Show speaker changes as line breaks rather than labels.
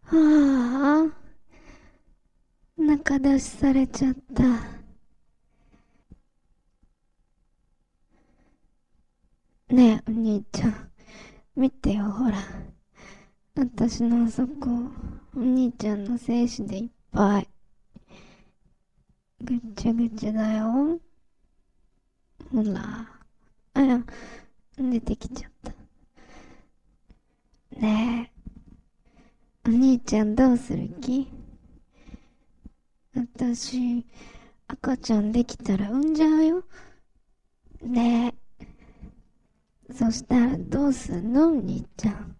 ああ、中出しされちゃった。ねえ、お兄ちゃん。見てよ、ほら。私のあそこ、お兄ちゃんの精子でいっぱい。ぐっちゃぐちゃだよ。ほら。あや、出てきちゃった。ねえ、お兄ちゃんどうする気？私、赤ちゃんできたら産んじゃうよ。ねえ。そしたらどうすんのお兄ちゃん。